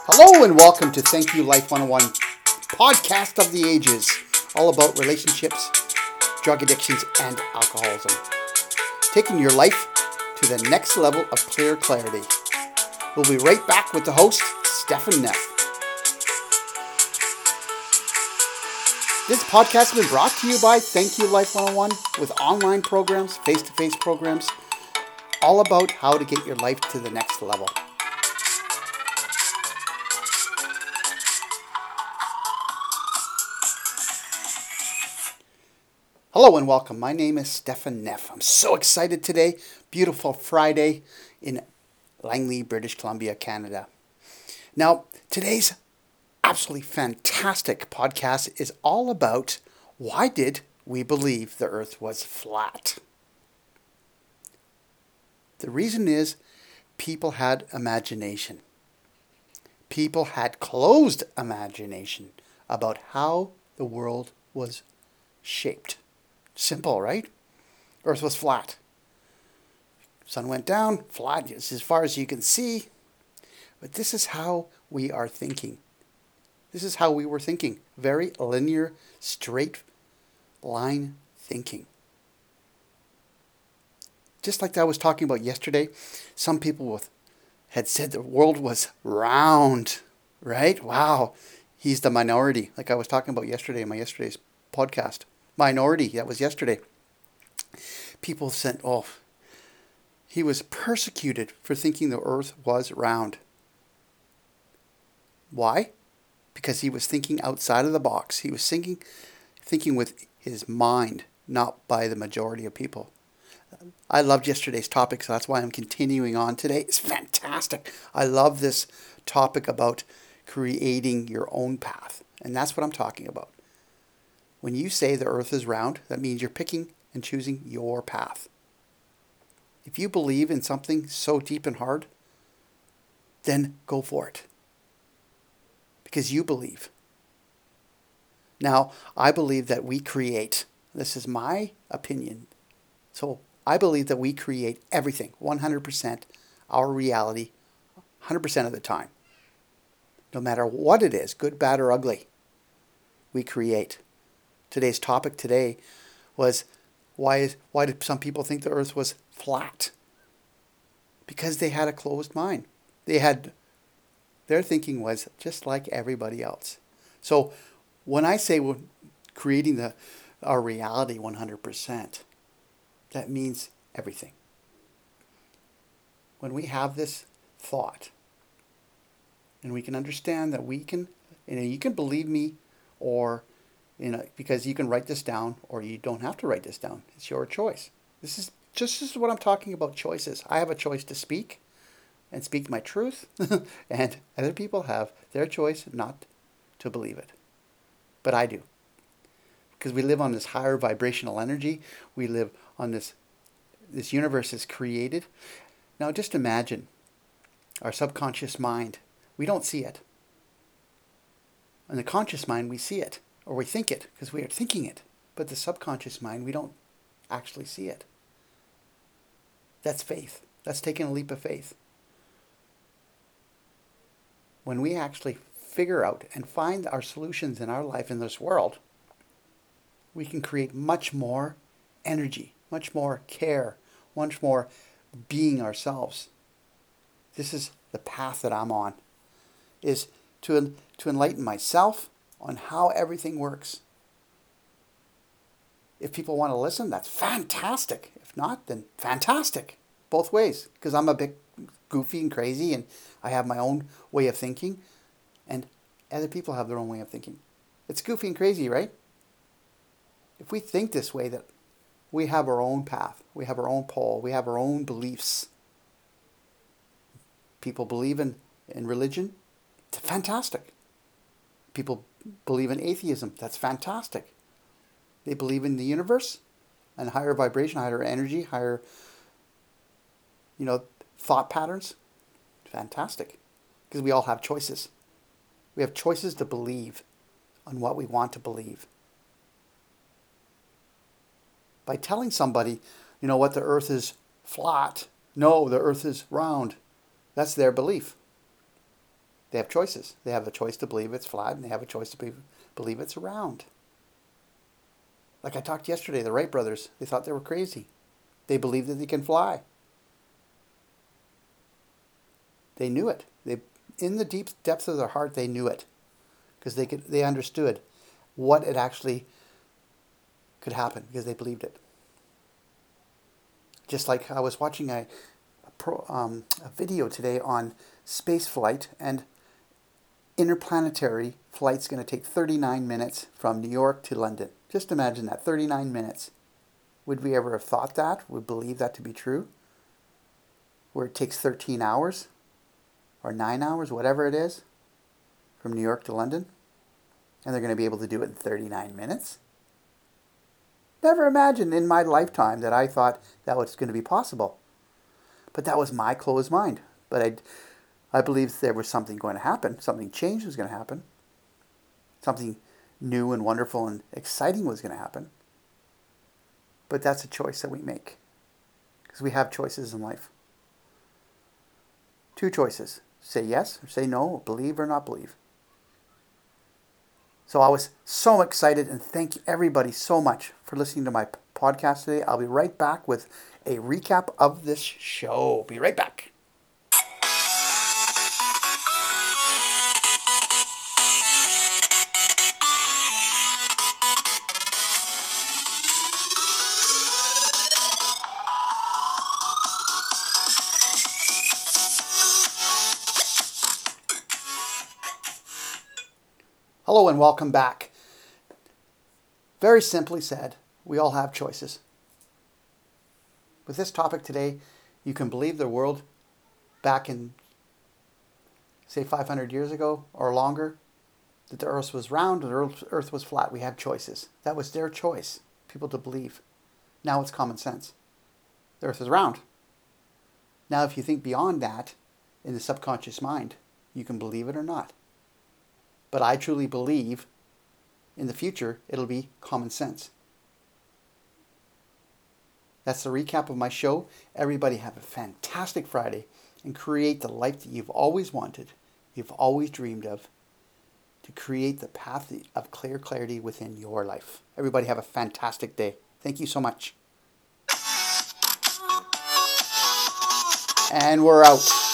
Hello and welcome to Thank You Life 101, podcast of the ages, all about relationships, drug addictions, and alcoholism. Taking your life to the next level of clear clarity. We'll be right back with the host, Stefan Neff. This podcast has been brought to you by Thank You Life 101 with online programs, face-to-face programs, all about how to get your life to the next level. Hello and welcome. My name is Stefan Neff. I'm so excited today. Beautiful Friday in Langley, British Columbia, Canada. Now, today's absolutely fantastic podcast is all about why did we believe the earth was flat? The reason is people had imagination. People had closed imagination about how the world was shaped. Simple, right? Earth was flat. Sun went down, flat as far as you can see. But this is how we are thinking. This is how we were thinking. Very linear, straight line thinking. Just like I was talking about yesterday, some people had said the world was round, right? Wow. He's the minority, like I was talking about yesterday in my yesterday's podcast. Minority, that was yesterday. People said, oh, he was persecuted for thinking the earth was round. Why? Because he was thinking outside of the box. He was thinking with his mind, not by the majority of people. I loved yesterday's topic, so that's why I'm continuing on today. It's fantastic. I love this topic about creating your own path. And that's what I'm talking about. When you say the earth is round, that means you're picking and choosing your path. If you believe in something so deep and hard, then go for it. Because you believe. Now, I believe that we create. This is my opinion. So I believe that we create everything, 100%, our reality, 100% of the time. No matter what it is, good, bad, or ugly, we create. Today's topic today was why did some people think the earth was flat? Because they had a closed mind. Their thinking was just like everybody else. So when I say we're creating our reality 100%, that means everything. When we have this thought, and we can understand that you can believe me, or because you can write this down, or you don't have to write this down. It's your choice. This is what I'm talking about, choices. I have a choice to speak and speak my truth, and other people have their choice not to believe it. But I do. Because we live on this higher vibrational energy. We live on this universe is created. Now just imagine our subconscious mind. We don't see it. In the conscious mind, we see it, or we think it, because we are thinking it. But the subconscious mind, we don't actually see it. That's faith. That's taking a leap of faith. When we actually figure out and find our solutions in our life in this world, we can create much more energy, much more care, much more being ourselves. This is the path that I'm on, is to enlighten myself on how everything works. If people want to listen, that's fantastic. If not, then fantastic. Both ways, because I'm a bit goofy and crazy, and I have my own way of thinking, and other people have their own way of thinking. It's goofy and crazy, right? If we think this way, that we have our own path, we have our own pole, we have our own beliefs. People believe in religion, it's fantastic. People believe in atheism, that's fantastic. They believe in the universe and higher vibration, higher energy, higher, thought patterns. Fantastic. Because we all have choices. We have choices to believe on what we want to believe. By telling somebody, what, the earth is flat. No, the earth is round. That's their belief. They have choices. They have a choice to believe it's flat, and they have a choice to believe it's round. Like I talked yesterday, the Wright brothers, they thought they were crazy. They believe that they can fly. They knew it. In the deep depths of their heart, they knew it because they understood what it actually could happen because they believed it. Just like I was watching a video today on space flight, and interplanetary flight's going to take 39 minutes from New York to London. Just imagine that, 39 minutes. Would we ever have thought that? Would believe that to be true? Where it takes 13 hours or 9 hours, whatever it is, from New York to London, and they're going to be able to do it in 39 minutes? Never imagined in my lifetime that I thought that was going to be possible. But that was my closed mind. But I believed there was something going to happen. Something changed was going to happen. Something new and wonderful and exciting was going to happen. But that's a choice that we make. Because we have choices in life. 2 choices. Say yes or say no, or believe or not believe. So I was so excited, and thank you everybody so much for listening to my podcast today. I'll be right back with a recap of this show. Be right back. Hello and welcome back. Very simply said, we all have choices. With this topic today, you can believe the world back in, say, 500 years ago or longer, that the earth was round and the earth was flat. We have choices. That was their choice, people to believe. Now it's common sense. The earth is round. Now if you think beyond that, in the subconscious mind, you can believe it or not. But I truly believe in the future it'll be common sense. That's the recap of my show. Everybody have a fantastic Friday and create the life that you've always wanted, you've always dreamed of, to create the path of clear clarity within your life. Everybody have a fantastic day. Thank you so much. And we're out.